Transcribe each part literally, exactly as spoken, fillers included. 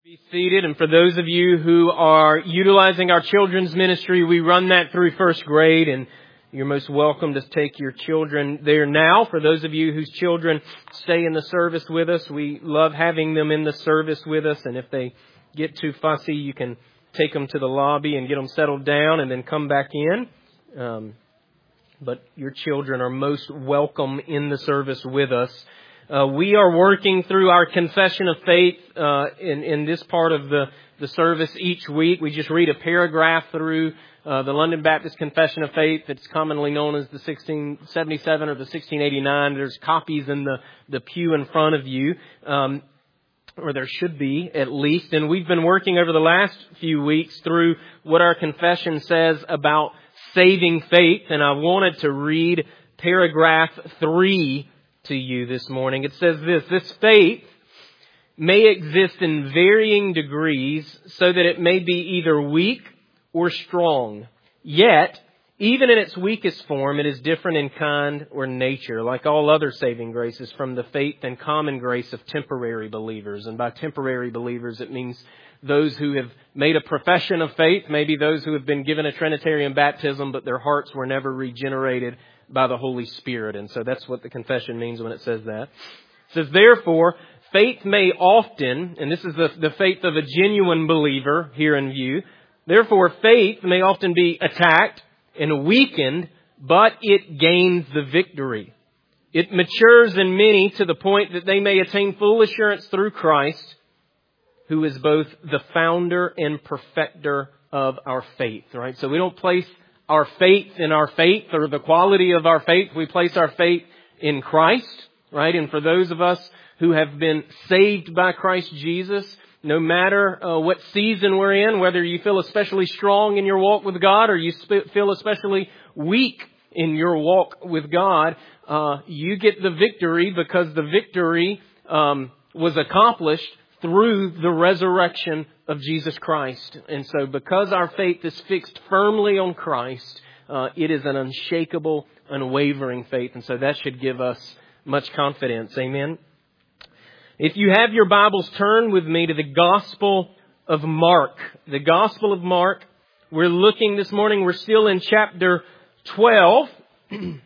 Be seated, and for those of you who are utilizing our children's ministry, we run that through first grade, and you're most welcome to take your children there now. For those of you whose children stay in the service with us, we love having them in the service with us, and if they get too fussy, you can take them to the lobby and get them settled down and then come back in. Um, but your children are most welcome in the service with us. Uh, we are working through our confession of faith uh, in, in this part of the, the service each week. We just read a paragraph through uh, the London Baptist Confession of Faith. It's commonly known as the sixteen seventy-seven or the sixteen eighty-nine. There's copies in the, the pew in front of you, um, or there should be at least. And we've been working over the last few weeks through what our confession says about saving faith. And I wanted to read paragraph three to you this morning. It says this: this faith may exist in varying degrees so that it may be either weak or strong. Yet, even in its weakest form, it is different in kind or nature, like all other saving graces, from the faith and common grace of temporary believers. And by temporary believers, it means those who have made a profession of faith, maybe those who have been given a Trinitarian baptism, but their hearts were never regenerated by the Holy Spirit. And so that's what the confession means when it says that. It says, therefore, faith may often, and this is the, the faith of a genuine believer here in view, therefore faith may often be attacked and weakened, but it gains the victory. It matures in many to the point that they may attain full assurance through Christ, who is both the founder and perfecter of our faith. Right? So we don't place our faith in our faith or the quality of our faith. We place our faith in Christ, right? And for those of us who have been saved by Christ Jesus, no matter uh, what season we're in, whether you feel especially strong in your walk with God or you sp- feel especially weak in your walk with God, uh, you get the victory because the victory um, was accomplished through the resurrection of Jesus Christ. And so because our faith is fixed firmly on Christ, uh, it is an unshakable, unwavering faith. And so that should give us much confidence. Amen. If you have your Bibles, turn with me to the Gospel of Mark. The Gospel of Mark. We're looking this morning, we're still in chapter twelve. And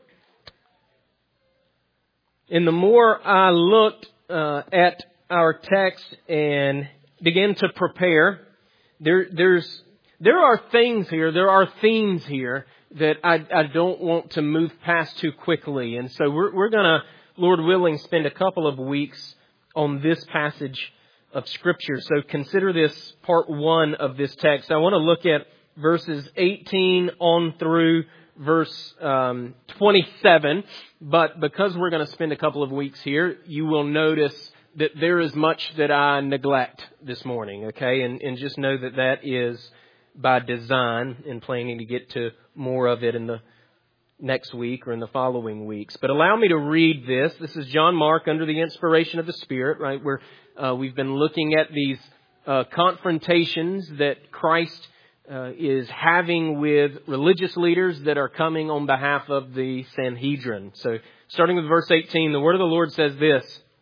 the more I looked uh, at our text and begin to prepare, there, there's, there are things here, there are themes here that I, I don't want to move past too quickly. And so we're, we're going to, Lord willing, spend a couple of weeks on this passage of Scripture. So consider this part one of this text. I want to look at verses eighteen on through verse um, twenty-seven. But because we're going to spend a couple of weeks here, you will notice that there is much that I neglect this morning, okay? And, and just know that that is by design and planning to get to more of it in the next week or in the following weeks. But allow me to read this. This is John Mark under the inspiration of the Spirit, right? Where uh, we've been looking at these uh, confrontations that Christ uh, is having with religious leaders that are coming on behalf of the Sanhedrin. So starting with verse eighteen, the word of the Lord says this: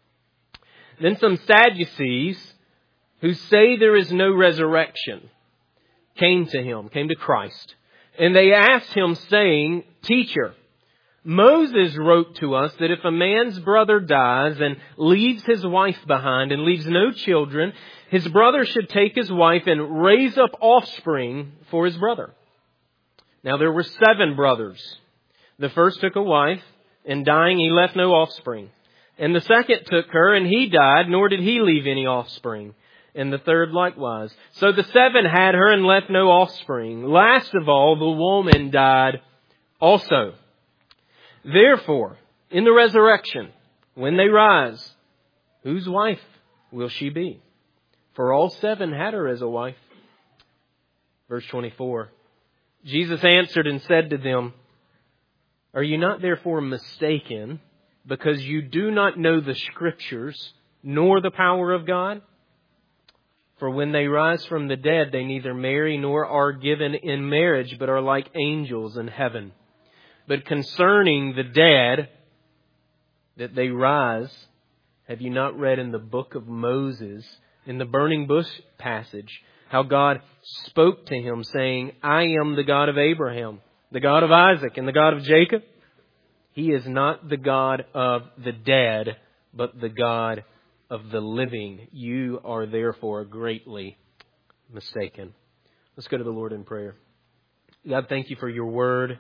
Then some Sadducees, who say there is no resurrection, came to him, came to Christ. And they asked him, saying, Teacher, Moses wrote to us that if a man's brother dies and leaves his wife behind and leaves no children, his brother should take his wife and raise up offspring for his brother. Now there were seven brothers. The first took a wife, and dying he left no offspring. And the second took her, and he died, nor did he leave any offspring. And the third likewise. So the seven had her and left no offspring. Last of all, the woman died also. Therefore, in the resurrection, when they rise, whose wife will she be? For all seven had her as a wife. Verse twenty-four. Jesus answered and said to them, Are you not therefore mistaken, because you do not know the Scriptures, nor the power of God? For when they rise from the dead, they neither marry nor are given in marriage, but are like angels in heaven. But concerning the dead, that they rise, have you not read in the book of Moses in the burning bush passage, how God spoke to him saying, I am the God of Abraham, the God of Isaac, and the God of Jacob. He is not the God of the dead, but the God of the living. You are therefore greatly mistaken. Let's go to the Lord in prayer. God, thank you for your word.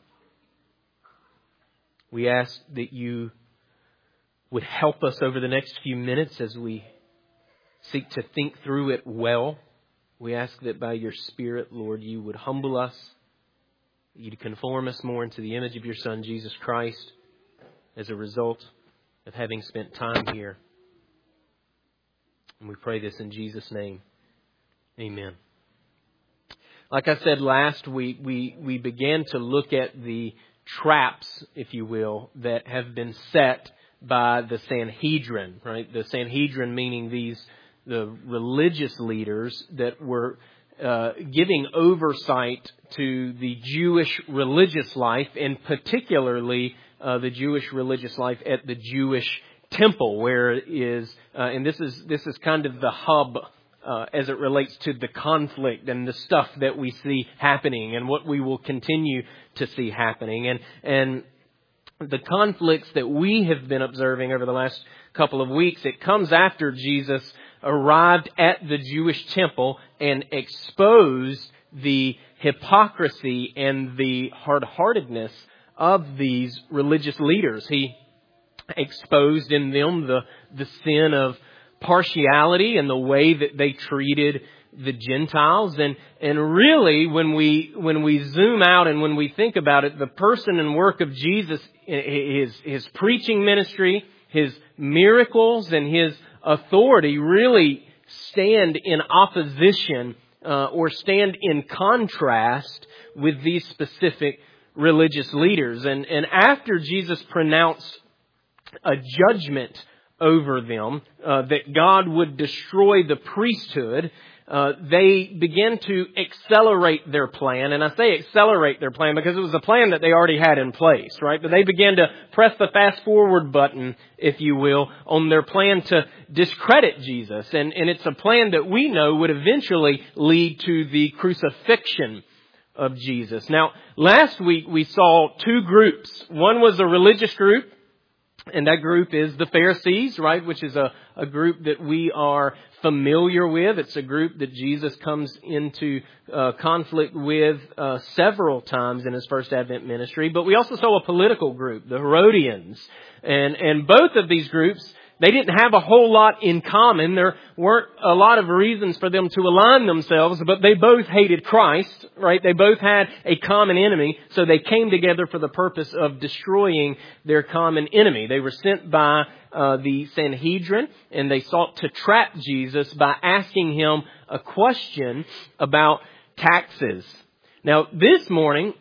We ask that you would help us over the next few minutes as we seek to think through it well. We ask that by your Spirit, Lord, you would humble us, you'd conform us more into the image of your Son, Jesus Christ, as a result of having spent time here. And we pray this in Jesus' name. Amen. Like I said last week, we, we began to look at the traps, if you will, that have been set by the Sanhedrin, right? The Sanhedrin meaning these, the religious leaders that were uh, giving oversight to the Jewish religious life, and particularly uh, the Jewish religious life at the Jewish temple, where it is, uh, and this is this is kind of the hub uh, as it relates to the conflict and the stuff that we see happening and what we will continue to see happening, and and the conflicts that we have been observing over the last couple of weeks. It comes after Jesus arrived at the Jewish temple and exposed the hypocrisy and the hard-heartedness of these religious leaders. He exposed in them the, the sin of partiality and the way that they treated the Gentiles. And, and really, when we, when we zoom out and when we think about it, the person and work of Jesus, his, his preaching ministry, his miracles, and his authority really stand in opposition uh, or stand in contrast with these specific religious leaders. And, and after Jesus pronounced a judgment over them, uh, that God would destroy the priesthood, uh, they began to accelerate their plan. And I say accelerate their plan because it was a plan that they already had in place, right? But they began to press the fast forward button, if you will, on their plan to discredit Jesus. And, and it's a plan that we know would eventually lead to the crucifixion of Jesus. Now, last week we saw two groups. One was a religious group, and that group is the Pharisees, right? Which is a, a group that we are familiar with. It's a group that Jesus comes into uh, conflict with uh, several times in his first Advent ministry. But we also saw a political group, the Herodians. And, and both of these groups, they didn't have a whole lot in common. There weren't a lot of reasons for them to align themselves, but they both hated Christ, right? They both had a common enemy, so they came together for the purpose of destroying their common enemy. They were sent by uh, the Sanhedrin, and they sought to trap Jesus by asking him a question about taxes. Now, this morning,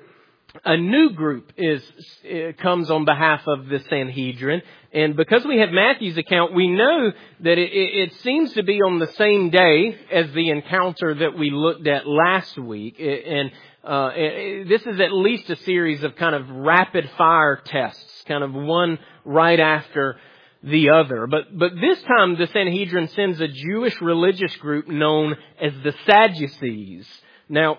a new group is uh, comes on behalf of the Sanhedrin. And because we have Matthew's account, we know that it, it, it seems to be on the same day as the encounter that we looked at last week. And uh, it, this is at least a series of kind of rapid fire tests, kind of one right after the other. But but this time the Sanhedrin sends a Jewish religious group known as the Sadducees. Now,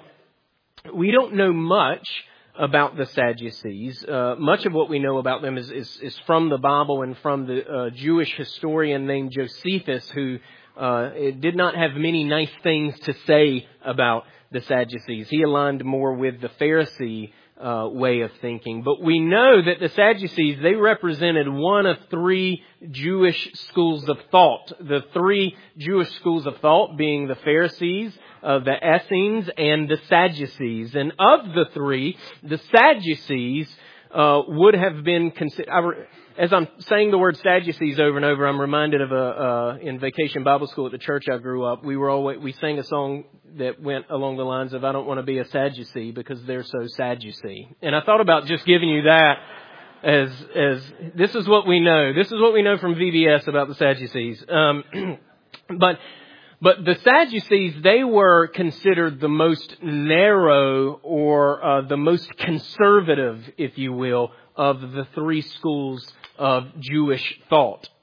we don't know much about the Sadducees. Uh, much of what we know about them is, is, is from the Bible and from the uh, Jewish historian named Josephus, who uh, did not have many nice things to say about the Sadducees. He aligned more with the Pharisee uh, way of thinking. But we know that the Sadducees, they represented one of three Jewish schools of thought. The three Jewish schools of thought being the Pharisees, Uh, the Essenes, and the Sadducees. And of the three, the Sadducees uh, would have been considered. As I'm saying the word Sadducees over and over, I'm reminded of a uh, in Vacation Bible School at the church I grew up. We were always we sang a song that went along the lines of "I don't want to be a Sadducee because they're so sad you see." And I thought about just giving you that as as this is what we know. This is what we know from V B S about the Sadducees. Um, but. But the Sadducees, they were considered the most narrow or uh, the most conservative, if you will, of the three schools of Jewish thought.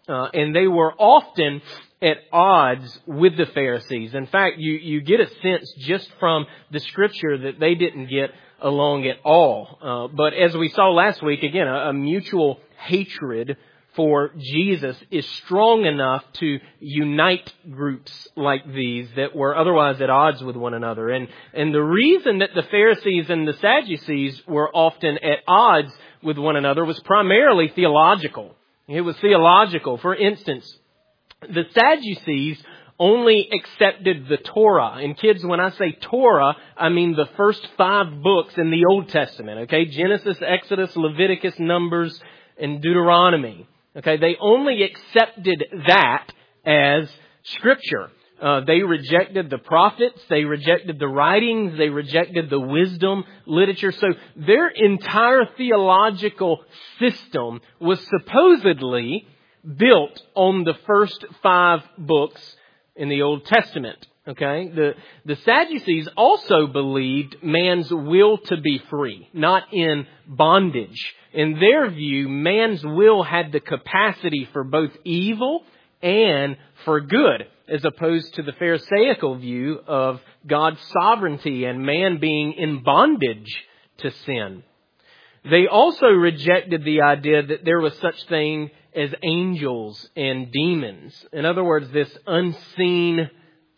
Uh, and they were often at odds with the Pharisees. In fact, you, you get a sense just from the Scripture that they didn't get along at all. Uh, but as we saw last week, again, a, a mutual hatred for Jesus is strong enough to unite groups like these that were otherwise at odds with one another. And, and the reason that the Pharisees and the Sadducees were often at odds with one another was primarily theological. It was theological. For instance, the Sadducees only accepted the Torah. And kids, when I say Torah, I mean the first five books in the Old Testament. Okay, Genesis, Exodus, Leviticus, Numbers, and Deuteronomy. Okay, they only accepted that as Scripture. Uh, they rejected the prophets, they rejected the writings, they rejected the wisdom literature. So their entire theological system was supposedly built on the first five books in the Old Testament. Okay, the the Sadducees also believed man's will to be free, not in bondage. In their view, man's will had the capacity for both evil and for good, as opposed to the Pharisaical view of God's sovereignty and man being in bondage to sin. They also rejected the idea that there was such thing as angels and demons. In other words, this unseen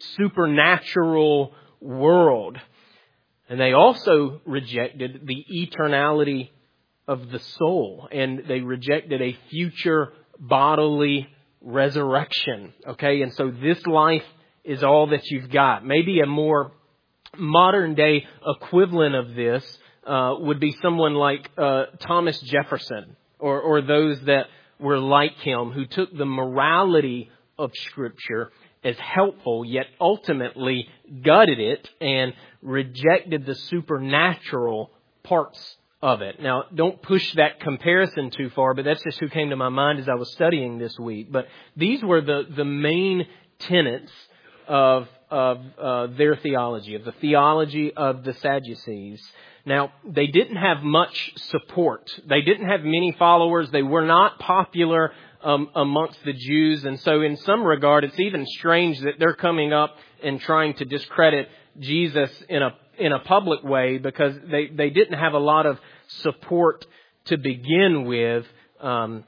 supernatural world. And they also rejected the eternality of the soul, and they rejected a future bodily resurrection. Okay, and so this life is all that you've got. Maybe a more modern day equivalent of this uh, would be someone like uh, Thomas Jefferson, or, or those that were like him, who took the morality of Scripture as helpful, yet ultimately gutted it and rejected the supernatural parts of it. Now, don't push that comparison too far, but that's just who came to my mind as I was studying this week. But these were the, the main tenets of, of uh, their theology, of the theology of the Sadducees. Now, they didn't have much support. They didn't have many followers. They were not popular um, amongst the Jews. And so in some regard, it's even strange that they're coming up and trying to discredit Jesus in a in a public way, because they, they didn't have a lot of support to begin with. Um,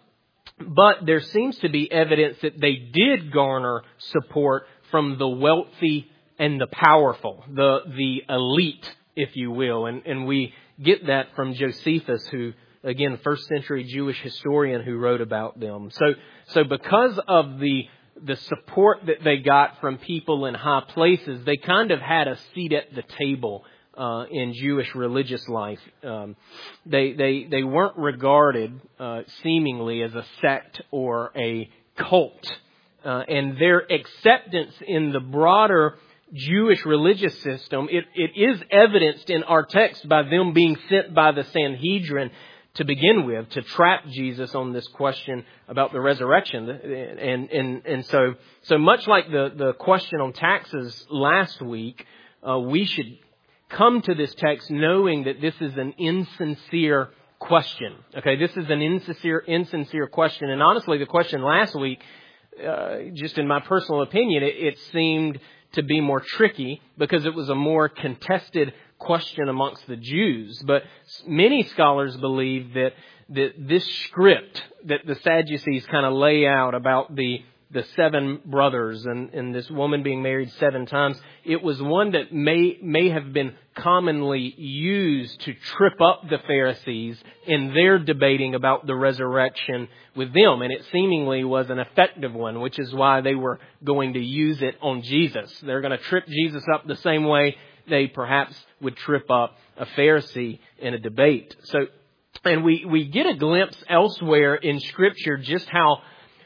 but there seems to be evidence that they did garner support from the wealthy and the powerful, the the elite, if you will. And, and we get that from Josephus, who, again, first century Jewish historian who wrote about them. So, so because of the the support that they got from people in high places, they kind of had a seat at the table uh, in Jewish religious life. Um, they they they weren't regarded uh, seemingly as a sect or a cult, uh, and their acceptance in the broader Jewish religious system, it, it is evidenced in our text by them being sent by the Sanhedrin to begin with, to trap Jesus on this question about the resurrection. And, and, and so, so much like the, the question on taxes last week, uh, we should come to this text knowing that this is an insincere question. Okay, this is an insincere, insincere question. And honestly, the question last week, uh, just in my personal opinion, it, it seemed to be more tricky because it was a more contested question amongst the Jews. But many scholars believe that, that this script that the Sadducees kind of lay out about the the seven brothers and, and this woman being married seven times, it was one that may may have been commonly used to trip up the Pharisees in their debating about the resurrection with them. And it seemingly was an effective one, which is why they were going to use it on Jesus. They're going to trip Jesus up the same way they perhaps would trip up a Pharisee in a debate. So, and we, we get a glimpse elsewhere in Scripture just how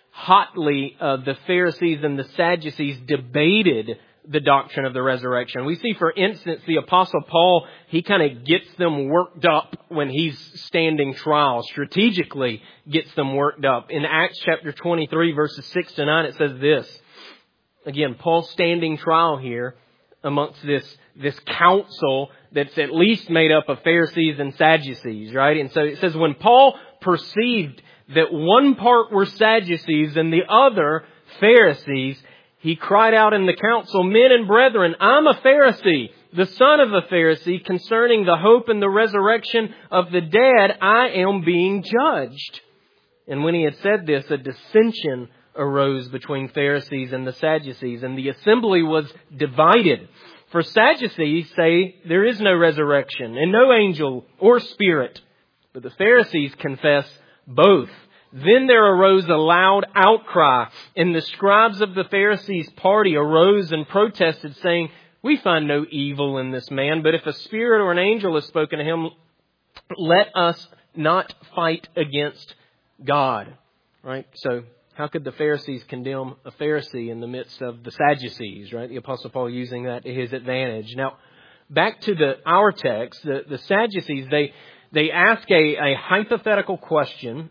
hotly uh, the Pharisees and the Sadducees debated the doctrine of the resurrection. We see, for instance, the Apostle Paul, he kind of gets them worked up when he's standing trial, strategically gets them worked up. In Acts chapter twenty-three, verses six to nine, it says this. Again, Paul's standing trial here amongst this, this council that's at least made up of Pharisees and Sadducees, right? And so it says, when Paul perceived that one part were Sadducees and the other Pharisees, he cried out in the council, "Men and brethren, I'm a Pharisee, the son of a Pharisee. Concerning the hope and the resurrection of the dead, I am being judged." And when he had said this, a dissension arose between Pharisees and the Sadducees, and the assembly was divided. For Sadducees say there is no resurrection and no angel or spirit, but the Pharisees confess both. Then there arose a loud outcry, and the scribes of the Pharisees' party arose and protested, saying, "We find no evil in this man, but if a spirit or an angel has spoken to him, let us not fight against God." Right? So how could the Pharisees condemn a Pharisee in the midst of the Sadducees? Right? The Apostle Paul using that to his advantage. Now, back to the our text, the, the Sadducees, they they ask a, a hypothetical question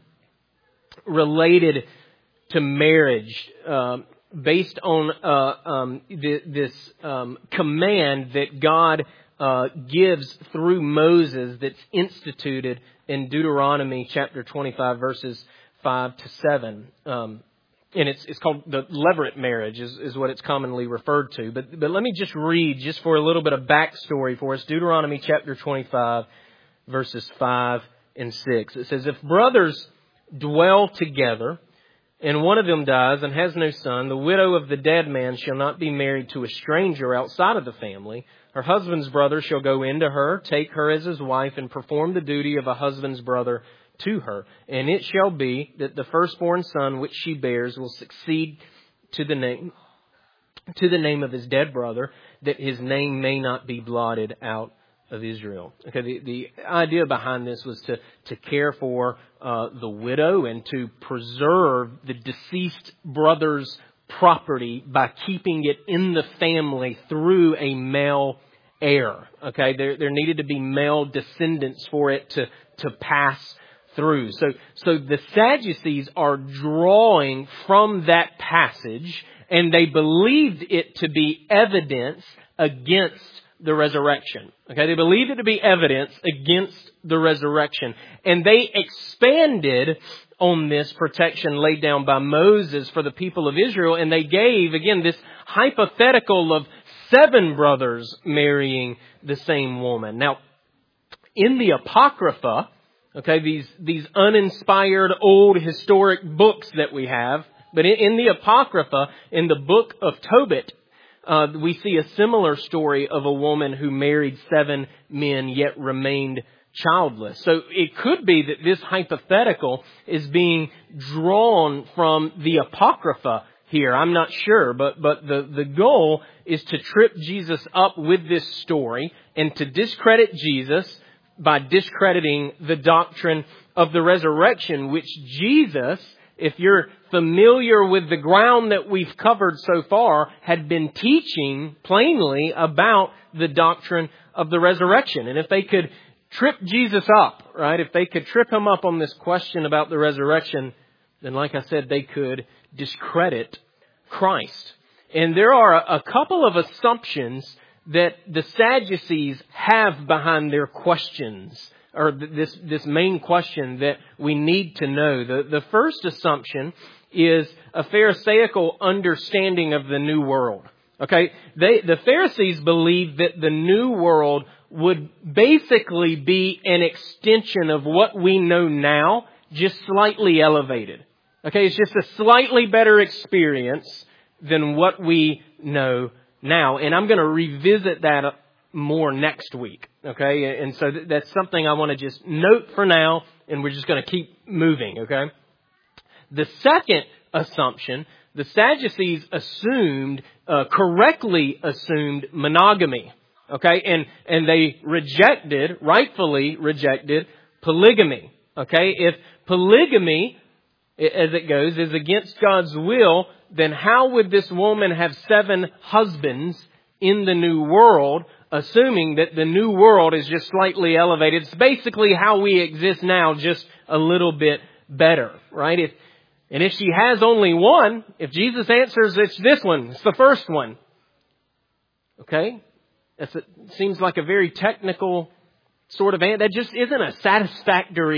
related to marriage, um, based on uh, um, th- this um, command that God uh, gives through Moses that's instituted in Deuteronomy chapter twenty-five, verses five to seven. Um, and it's it's called the levirate marriage is, is what it's commonly referred to. But but let me just read, just for a little bit of backstory for us, Deuteronomy chapter twenty-five, verses five and six. It says, "If brothers dwell together, and one of them dies and has no son, the widow of the dead man shall not be married to a stranger outside of the family. Her husband's brother shall go into her, take her as his wife, and perform the duty of a husband's brother to her. And it shall be that the firstborn son which she bears will succeed to the name to the name of his dead brother, that his name may not be blotted out of Israel." Okay, the, the idea behind this was to, to care for uh, the widow and to preserve the deceased brother's property by keeping it in the family through a male heir. Okay, there there needed to be male descendants for it to, to pass through. So so the Sadducees are drawing from that passage, and they believed it to be evidence against the resurrection. Okay, they believed it to be evidence against the resurrection. And they expanded on this protection laid down by Moses for the people of Israel. And they gave, again, this hypothetical of seven brothers marrying the same woman. Now, in the Apocrypha, okay, these, these uninspired old historic books that we have, but in, in the Apocrypha, in the book of Tobit, Uh, we see a similar story of a woman who married seven men yet remained childless. So it could be that this hypothetical is being drawn from the Apocrypha here. I'm not sure, but, but the, the goal is to trip Jesus up with this story and to discredit Jesus by discrediting the doctrine of the resurrection, which Jesus, if you're familiar with the ground that we've covered so far, had been teaching plainly about the doctrine of the resurrection. And if they could trip Jesus up, right, if they could trip him up on this question about the resurrection, then like I said, they could discredit Christ. And there are a couple of assumptions that the Sadducees have behind their questions, or this, this main question that we need to know. The, the first assumption is a Pharisaical understanding of the new world. Okay, they, the Pharisees believed that the new world would basically be an extension of what we know now, just slightly elevated. Okay, it's just a slightly better experience than what we know now. And I'm going to revisit that more next week. Okay, and so that's something I want to just note for now, and we're just going to keep moving. Okay, the second assumption, the Sadducees assumed, uh, correctly assumed monogamy. Okay, and and they rejected, rightfully rejected, polygamy. Okay, if polygamy, as it goes, is against God's will, then how would this woman have seven husbands in the new world, assuming that the new world is just slightly elevated? It's basically how we exist now, just a little bit better, right? If, and if she has only one, if Jesus answers it's this one, it's the first one. Okay? That's a, seems like a very technical sort of answer. That just isn't a satisfactory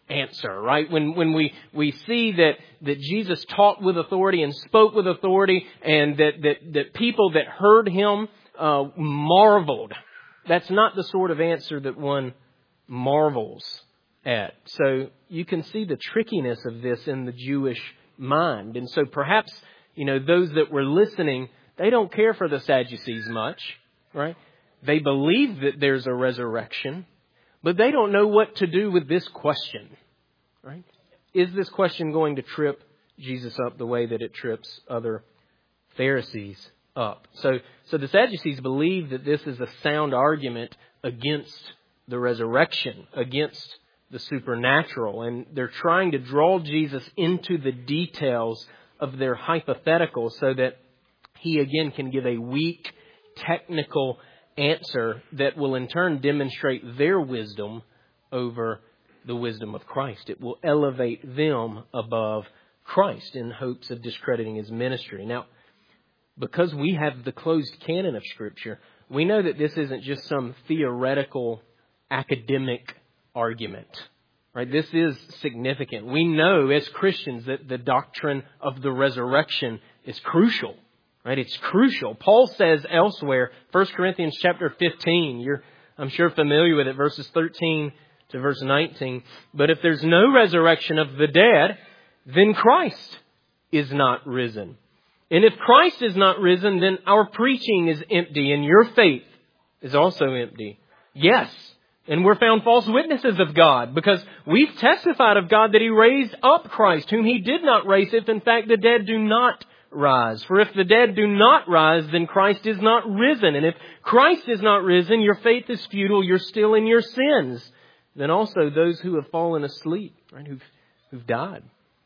answer, right? When when we, we see that, that Jesus taught with authority and spoke with authority, and that, that, that people that heard him uh, marveled. That's not the sort of answer that one marvels at. So you can see the trickiness of this in the Jewish mind. And so perhaps, you know, those that were listening, they don't care for the Sadducees much, right? They believe that there's a resurrection, but they don't know what to do with this question, right? Is this question going to trip Jesus up the way that it trips other Pharisees up? So, so the Sadducees believe that this is a sound argument against the resurrection, against the supernatural, and they're trying to draw Jesus into the details of their hypothetical so that he again can give a weak, technical answer that will in turn demonstrate their wisdom over the wisdom of Christ. It will elevate them above Christ in hopes of discrediting his ministry. Now, because we have the closed canon of Scripture, we know that this isn't just some theoretical academic argument, right? This is significant. We know as Christians that the doctrine of the resurrection is crucial, right? It's crucial. Paul says elsewhere, First Corinthians chapter fifteen, you're, I'm sure, familiar with it, verses thirteen to verse nineteen. But if there's no resurrection of the dead, then Christ is not risen. And if Christ is not risen, then our preaching is empty and your faith is also empty. Yes. And we're found false witnesses of God because we've testified of God that he raised up Christ, whom he did not raise, if in fact the dead do not rise. For if the dead do not rise, then Christ is not risen. And if Christ is not risen, your faith is futile, you're still in your sins. Then also those who have fallen asleep, right, who've, who've died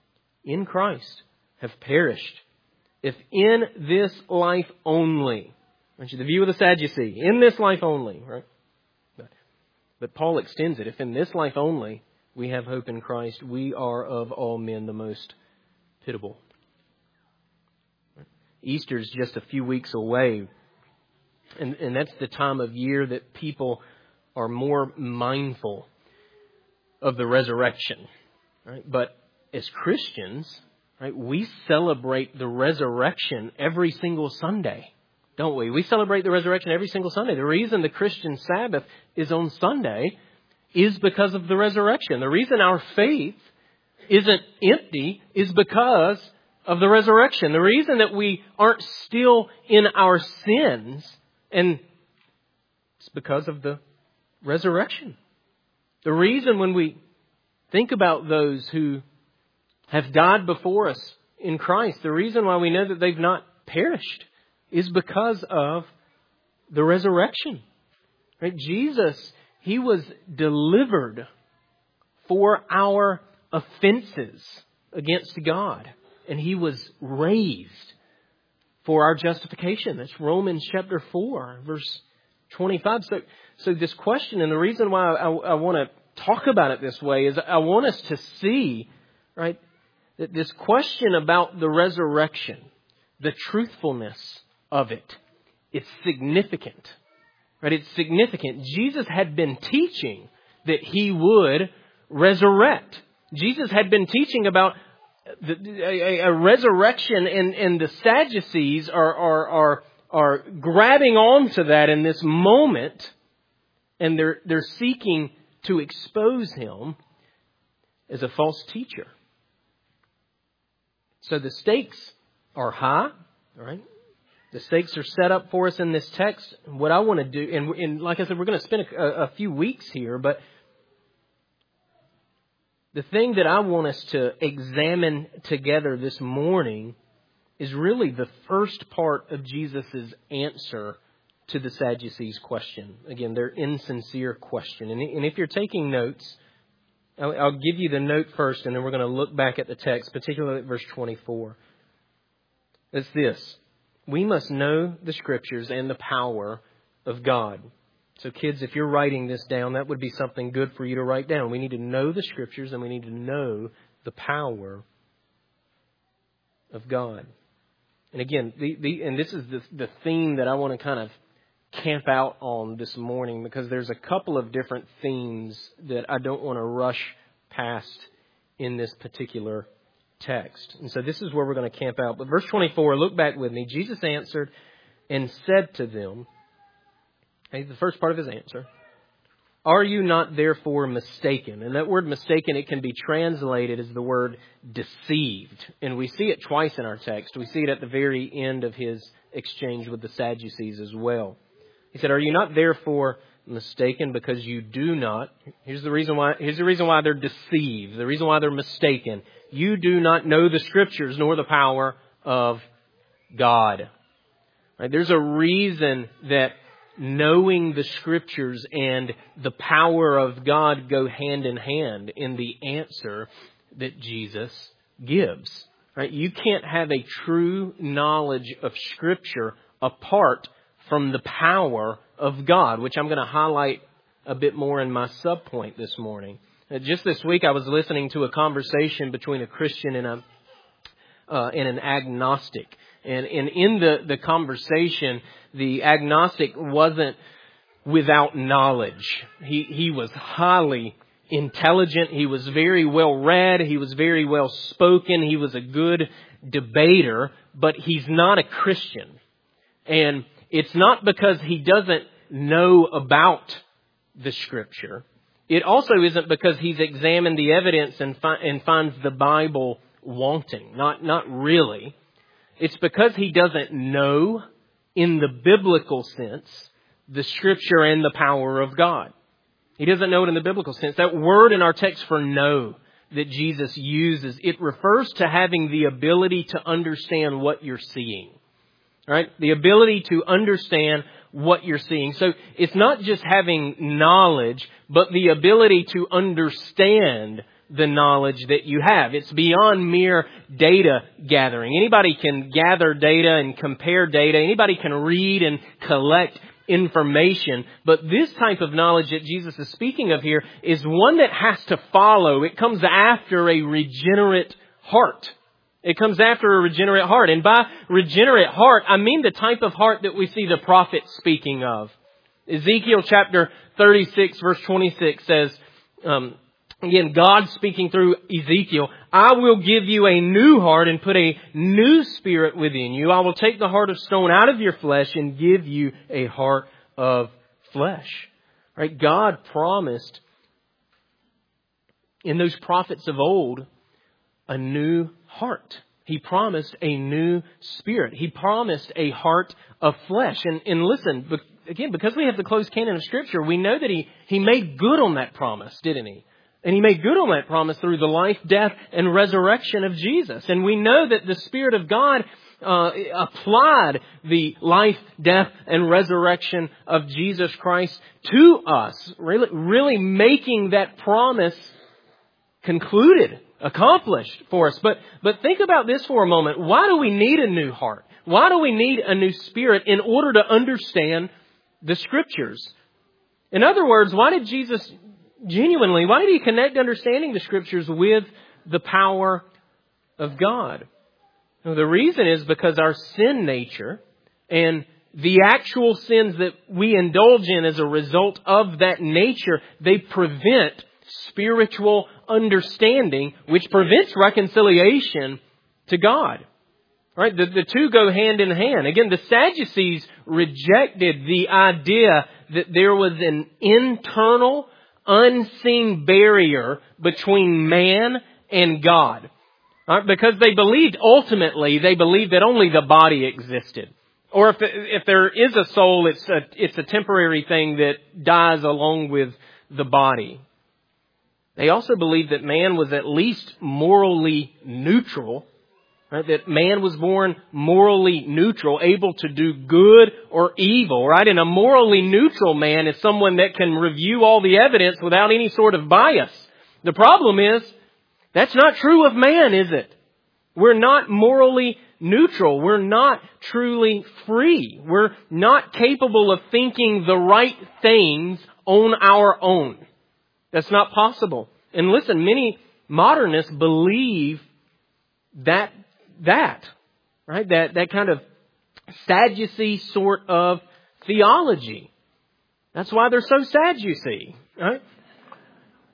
in Christ, have perished. If in this life only, which is the view of the Sadducee, in this life only, right? But, but Paul extends it. If in this life only we have hope in Christ, we are of all men the most pitiable. Easter's just a few weeks away. And, and that's the time of year that people are more mindful of the resurrection. Right? But as Christians, right, we celebrate the resurrection every single Sunday, don't we? We celebrate the resurrection every single Sunday. The reason the Christian Sabbath is on Sunday is because of the resurrection. The reason our faith isn't empty is because of the resurrection. The reason that we aren't still in our sins, and it's because of the resurrection. The reason when we think about those who have died before us in Christ, the reason why we know that they've not perished is because of the resurrection. Right? Jesus, he was delivered for our offenses against God, and he was raised for our justification. That's Romans chapter four, verse twenty-five. So, so this question, and the reason why I, I want to talk about it this way is I want us to see, right, that this question about the resurrection, the truthfulness of it, it's significant. Right? It's significant. Jesus had been teaching that he would resurrect. Jesus had been teaching about the, a, a resurrection, and, and the Sadducees are, are, are, are grabbing onto that in this moment, and they're, they're seeking to expose him as a false teacher. So the stakes are high, all right? The stakes are set up for us in this text. What I want to do, and, and like I said, we're going to spend a, a few weeks here, but the thing that I want us to examine together this morning is really the first part of Jesus' answer to the Sadducees' question. Again, their insincere question. And, and if you're taking notes, I'll, I'll give you the note first, and then we're going to look back at the text, particularly at verse twenty-four. It's this: we must know the Scriptures and the power of God. So kids, if you're writing this down, that would be something good for you to write down. We need to know the Scriptures and we need to know the power of God. And again, the, the and this is the, the theme that I want to kind of camp out on this morning, because there's a couple of different themes that I don't want to rush past in this particular text. And so this is where we're going to camp out. But verse twenty-four, look back with me. Jesus answered and said to them, okay, the first part of his answer, "Are you not therefore mistaken?" And that word mistaken, it can be translated as the word deceived. And we see it twice in our text. We see it at the very end of his exchange with the Sadducees as well. He said, "Are you not therefore mistaken because you do not..." Here's the reason why, here's the reason why they're deceived. The reason why they're mistaken. "You do not know the Scriptures nor the power of God." Right? There's a reason that knowing the Scriptures and the power of God go hand in hand in the answer that Jesus gives. Right? You can't have a true knowledge of Scripture apart from the power of God, which I'm going to highlight a bit more in my subpoint this morning. Just this week, I was listening to a conversation between a Christian and a uh, and an agnostic. And, and in the, the conversation, the agnostic wasn't without knowledge. He, he was highly intelligent. He was very well read. He was very well spoken. He was a good debater, but he's not a Christian. And it's not because he doesn't know about the Scripture. It also isn't because he's examined the evidence and, fi- and finds the Bible wanting. Not, not really. It's because he doesn't know, in the biblical sense, the Scripture and the power of God. He doesn't know it in the biblical sense. That word in our text for know that Jesus uses, it refers to having the ability to understand what you're seeing. Right? The ability to understand what you're seeing. So it's not just having knowledge, but the ability to understand the knowledge that you have. It's beyond mere data gathering. Anybody can gather data and compare data. Anybody can read and collect information. But this type of knowledge that Jesus is speaking of here is one that has to follow. It comes after a regenerate heart. It comes after a regenerate heart. And by regenerate heart, I mean the type of heart that we see the prophet speaking of. Ezekiel chapter thirty-six verse twenty-six says, um, again, God speaking through Ezekiel, "I will give you a new heart and put a new spirit within you. I will take the heart of stone out of your flesh and give you a heart of flesh." Right? God promised in those prophets of old a new heart. He promised a new spirit. He promised a heart of flesh. And, and listen, again, because we have the closed canon of Scripture, we know that he, he made good on that promise, didn't he? And He made good on that promise through the life, death, and resurrection of Jesus. And we know that the Spirit of God uh, applied the life, death, and resurrection of Jesus Christ to us, really, really making that promise concluded, accomplished for us. But but think about this for a moment. Why do we need a new heart? Why do we need a new spirit in order to understand the Scriptures? In other words, why did Jesus genuinely, why did He connect understanding the Scriptures with the power of God? Well, the reason is because our sin nature and the actual sins that we indulge in as a result of that nature, they prevent spiritual understanding, which prevents reconciliation to God. Right? The, the two go hand in hand. Again, the Sadducees rejected the idea that there was an internal, unseen barrier between man and God. Right? Because they believed, ultimately, they believed that only the body existed. Or if if there is a soul, it's a, it's a temporary thing that dies along with the body. They also believed that man was at least morally neutral. Right? That man was born morally neutral, able to do good or evil. Right? And a morally neutral man is someone that can review all the evidence without any sort of bias. The problem is, that's not true of man, is it? We're not morally neutral. We're not truly free. We're not capable of thinking the right things on our own. That's not possible. And listen, many modernists believe that, that, right? That, that kind of Sadducee sort of theology. That's why they're so sad, you see, right?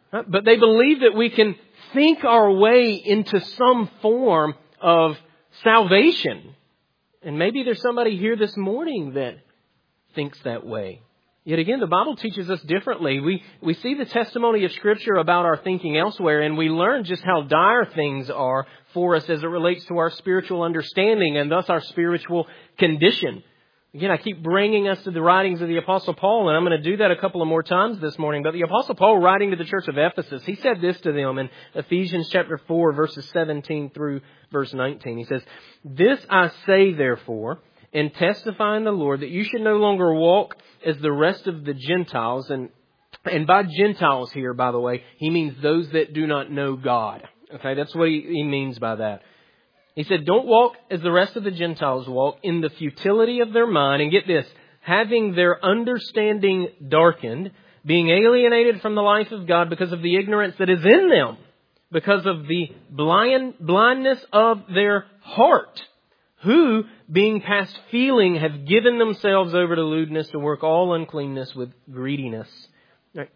Right? But they believe that we can think our way into some form of salvation. And maybe there's somebody here this morning that thinks that way. Yet again, the Bible teaches us differently. We we see the testimony of Scripture about our thinking elsewhere, and we learn just how dire things are for us as it relates to our spiritual understanding and thus our spiritual condition. Again, I keep bringing us to the writings of the Apostle Paul, and I'm going to do that a couple of more times this morning. But the Apostle Paul, writing to the church of Ephesus, he said this to them in Ephesians chapter four, verses seventeen through verse nineteen. He says, "This I say, therefore, and testify in the Lord, that you should no longer walk as the rest of the Gentiles." And, and by Gentiles here, by the way, he means those that do not know God. Okay, that's what he, he means by that. He said, "Don't walk as the rest of the Gentiles walk, in the futility of their mind." And get this, "having their understanding darkened, being alienated from the life of God because of the ignorance that is in them, because of the blind blindness of their heart, who, being past feeling, have given themselves over to lewdness, to work all uncleanness with greediness." Right.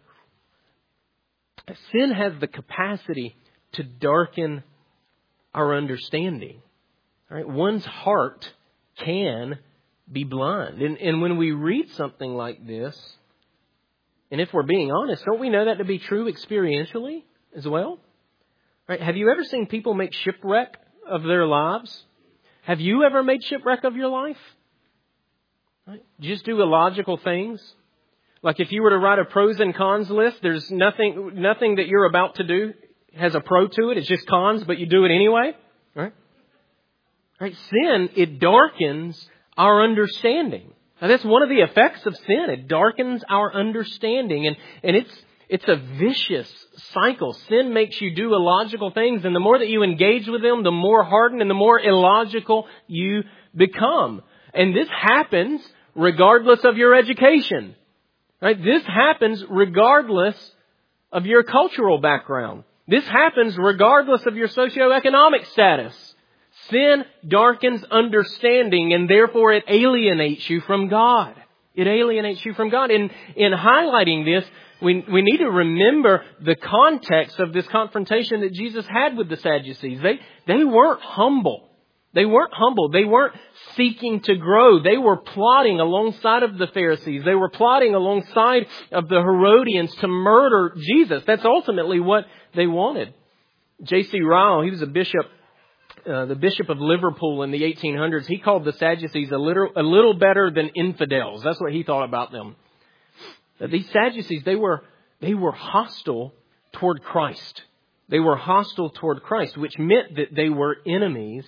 Sin has the capacity to darken our understanding. All right. One's heart can be blind. And, and when we read something like this, and if we're being honest, don't we know that to be true experientially as well? Right. Have you ever seen people make shipwreck of their lives? Have you ever made shipwreck of your life? Right. Just do illogical things. Like if you were to write a pros and cons list, there's nothing nothing that you're about to do has a pro to it. It's just cons, but you do it anyway. Right? Right. Sin, it darkens our understanding. Now, that's one of the effects of sin. It darkens our understanding. And, and it's It's a vicious cycle. Sin makes you do illogical things, and the more that you engage with them, the more hardened and the more illogical you become. And this happens regardless of your education. Right? This happens regardless of your cultural background. This happens regardless of your socioeconomic status. Sin darkens understanding, and therefore it alienates you from God. It alienates you from God. In, in highlighting this, We, we need to remember the context of this confrontation that Jesus had with the Sadducees. They, they weren't humble. They weren't humble. They weren't seeking to grow. They were plotting alongside of the Pharisees. They were plotting alongside of the Herodians to murder Jesus. That's ultimately what they wanted. J C Ryle, he was a bishop, uh, the Bishop of Liverpool in the eighteen hundreds. He called the Sadducees a little, a little better than infidels. That's what he thought about them. These Sadducees, they were they were hostile toward Christ. They were hostile toward Christ, which meant that they were enemies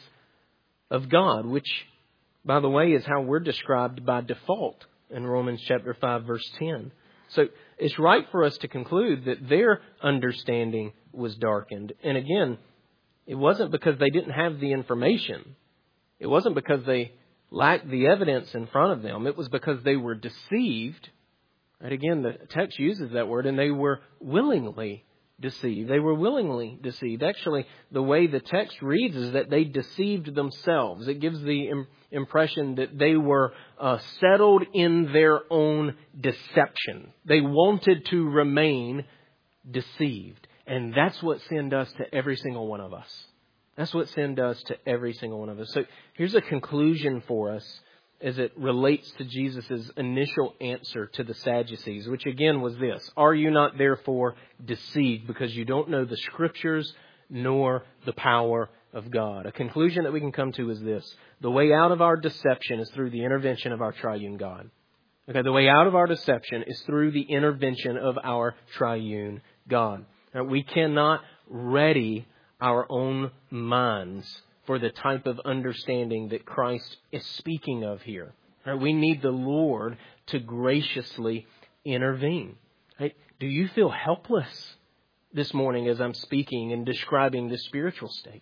of God, which, by the way, is how we're described by default in Romans chapter five, verse ten. So it's right for us to conclude that their understanding was darkened. And again, it wasn't because they didn't have the information. It wasn't because they lacked the evidence in front of them. It was because they were deceived. Right, again, the text uses that word, and they were willingly deceived. They were willingly deceived. Actually, the way the text reads is that they deceived themselves. It gives the im- impression that they were uh, settled in their own deception. They wanted to remain deceived. And that's what sin does to every single one of us. That's what sin does to every single one of us. So here's a conclusion for us as it relates to Jesus' initial answer to the Sadducees, which again was this: "Are you not therefore deceived, because you don't know the Scriptures nor the power of God?" A conclusion that we can come to is this: the way out of our deception is through the intervention of our triune God. Okay, the way out of our deception is through the intervention of our triune God. Now, we cannot ready our own minds for the type of understanding that Christ is speaking of here. Right? We need the Lord to graciously intervene. Right? Do you feel helpless this morning as I'm speaking and describing this spiritual state?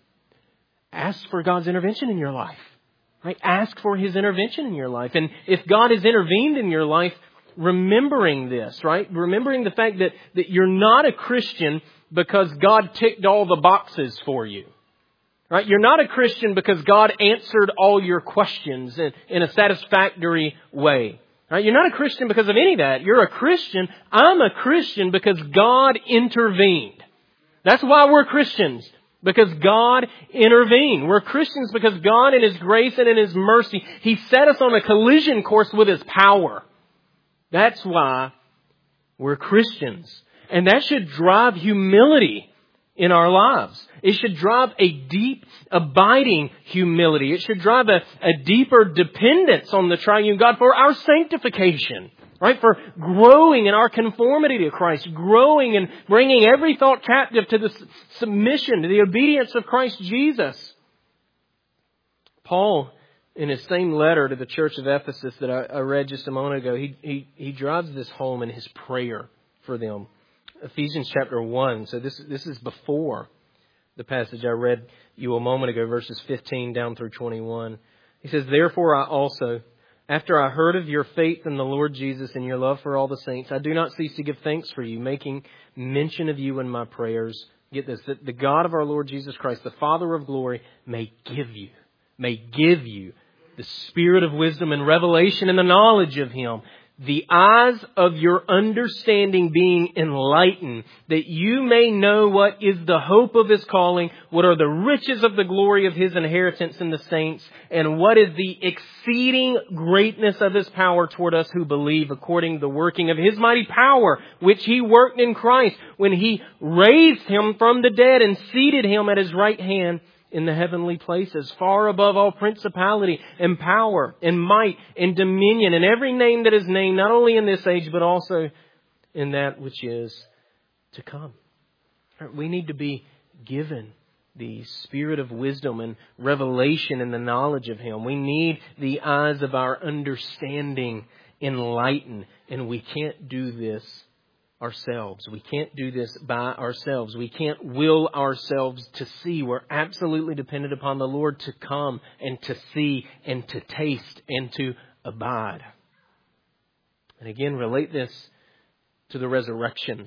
Ask for God's intervention in your life. Right? Ask for His intervention in your life. And if God has intervened in your life, remembering this, right? Remembering the fact that, that you're not a Christian because God ticked all the boxes for you. Right? You're not a Christian because God answered all your questions in, in a satisfactory way. Right? You're not a Christian because of any of that. You're a Christian. I'm a Christian because God intervened. That's why we're Christians. Because God intervened. We're Christians because God in His grace and in His mercy, He set us on a collision course with His power. That's why we're Christians. And that should drive humility in our lives. It should drive a deep, abiding humility. It should drive a, a deeper dependence on the triune God for our sanctification. Right? For growing in our conformity to Christ. Growing and bringing every thought captive to the submission, to the obedience of Christ Jesus. Paul, in his same letter to the church of Ephesus that I, I read just a moment ago, he, he, he drives this home in his prayer for them. Ephesians chapter one. So this, this is before the passage I read you a moment ago, verses fifteen down through twenty-one. He says, "Therefore I also, after I heard of your faith in the Lord Jesus and your love for all the saints, I do not cease to give thanks for you, making mention of you in my prayers." Get this, that the God of our Lord Jesus Christ, the Father of glory, may give you, may give you the spirit of wisdom and revelation and the knowledge of Him, the eyes of your understanding being enlightened, that you may know what is the hope of His calling, what are the riches of the glory of His inheritance in the saints, and what is the exceeding greatness of His power toward us who believe, according to the working of His mighty power, which He worked in Christ when He raised Him from the dead and seated Him at His right hand in the heavenly places, far above all principality and power and might and dominion and every name that is named, not only in this age, but also in that which is to come. We need to be given the spirit of wisdom and revelation and the knowledge of Him. We need the eyes of our understanding enlightened, and we can't do this ourselves. We can't do this by ourselves. We can't will ourselves to see. We're absolutely dependent upon the Lord to come and to see and to taste and to abide. And again, relate this to the resurrection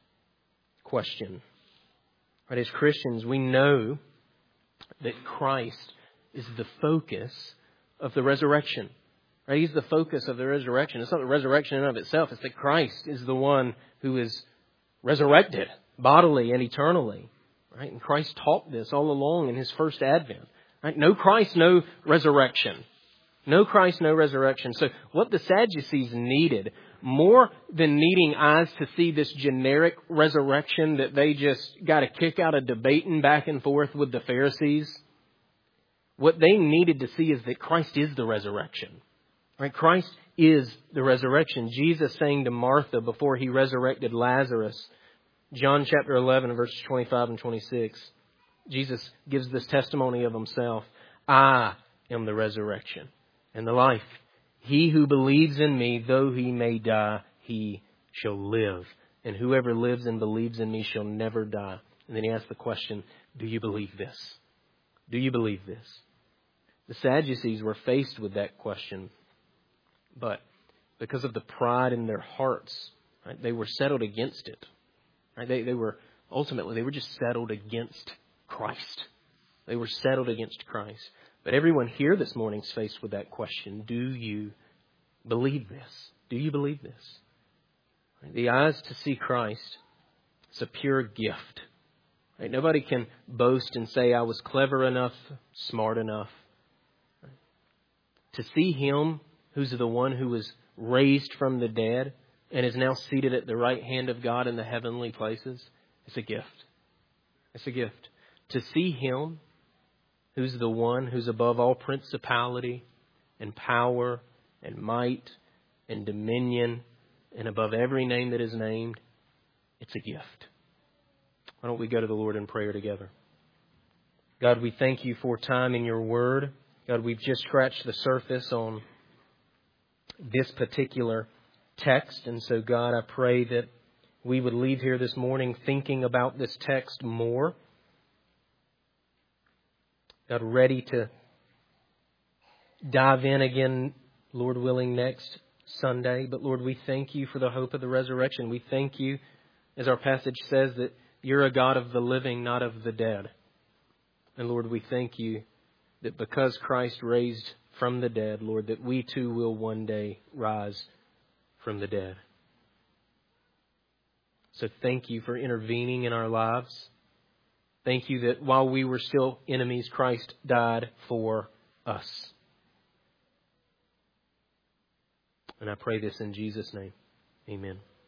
question. Right, as Christians, we know that Christ is the focus of the resurrection. Right? He's the focus of the resurrection. It's not the resurrection in and of itself. It's that Christ is the one who is resurrected bodily and eternally. Right? And Christ taught this all along in His first advent. Right? No Christ, no resurrection. No Christ, no resurrection. So what the Sadducees needed, more than needing eyes to see this generic resurrection that they just got a kick out of debating back and forth with the Pharisees, what they needed to see is that Christ is the resurrection. Right? Christ is the resurrection. Jesus saying to Martha before He resurrected Lazarus, John chapter eleven, verses twenty-five and twenty-six, Jesus gives this testimony of Himself. "I am the resurrection and the life. He who believes in Me, though he may die, he shall live. And whoever lives and believes in Me shall never die." And then He asks the question, do you believe this? Do you believe this? The Sadducees were faced with that question. But because of the pride in their hearts, right, they were settled against it. Right? They, they were ultimately, they were just settled against Christ. They were settled against Christ. But everyone here this morning is faced with that question. Do you believe this? Do you believe this? Right? The eyes to see Christ, it's a pure gift. Right? Nobody can boast and say, I was clever enough, smart enough. Right? To see Him, who's the one who was raised from the dead and is now seated at the right hand of God in the heavenly places, it's a gift. It's a gift. To see Him, who's the one who's above all principality and power and might and dominion and above every name that is named, it's a gift. Why don't we go to the Lord in prayer together? God, we thank You for time in Your Word. God, we've just scratched the surface on this particular text. And so, God, I pray that we would leave here this morning thinking about this text more. God, ready to dive in again, Lord willing, next Sunday. But Lord, we thank You for the hope of the resurrection. We thank You, as our passage says, that You're a God of the living, not of the dead. And Lord, we thank You that because Christ raised from the dead, Lord, that we too will one day rise from the dead. So thank you for intervening in our lives. Thank you that while we were still enemies, Christ died for us. And I pray this in Jesus' name. Amen.